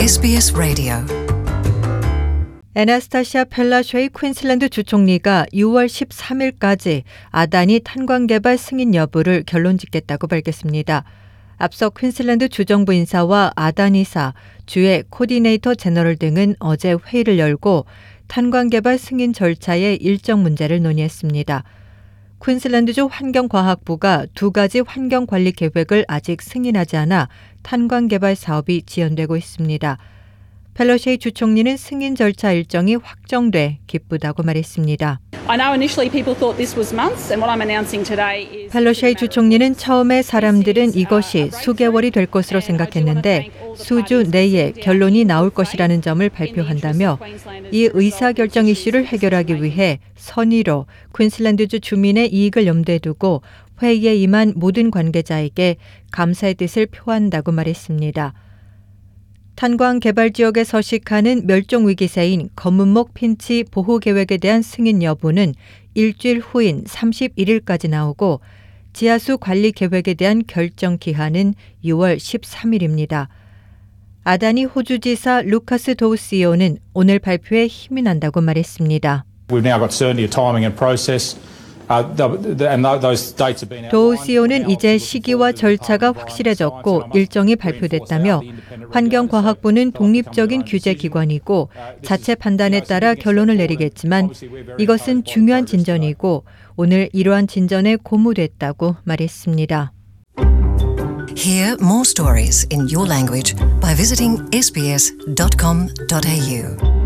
SBS 라디오. 애나스타시아 펠라쉐이 퀸슬랜드 주총리가 6월 13일까지 아다니 탄광개발 승인 여부를 결론짓겠다고 밝혔습니다. 앞서 퀸슬랜드 주정부 인사와 아다니사, 주의 코디네이터 제너럴 등은 어제 회의를 열고 탄광개발 승인 절차의 일정 문제를 논의했습니다. 퀸슬랜드주 환경과학부가 두 가지 환경관리 계획을 아직 승인하지 않아 탄광개발 사업이 지연되고 있습니다. 펠로시 주총리는 승인 절차 일정이 확정돼 기쁘다고 말했습니다. 펠로시 주총리는 처음에 사람들은 이것이 수개월이 될 것으로 생각했는데 수주 내에 결론이 나올 것이라는 점을 발표한다며 이 의사결정 이슈를 해결하기 위해 선의로 퀸슬랜드주 주민의 이익을 염두에 두고 회의에 임한 모든 관계자에게 감사의 뜻을 표한다고 말했습니다. 탄광 개발 지역에 서식하는 멸종위기새인 검은목 핀치 보호계획에 대한 승인 여부는 일주일 후인 31일까지 나오고 지하수 관리 계획에 대한 결정 기한은 6월 13일입니다. 아다니 호주지사 루카스 도우시오는 오늘 발표에 힘이 난다고 말했습니다. We've now got certainty of timing and process. 도우시오는 이제 시기와 절차가 확실해졌고 일정이 발표됐다며 환경과학부는 독립적인 규제기관이고 자체 판단에 따라 결론을 내리겠지만 이것은 중요한 진전이고 오늘 이러한 진전에 고무됐다고 말했습니다. Hear more stories in your language by visiting sbs.com.au.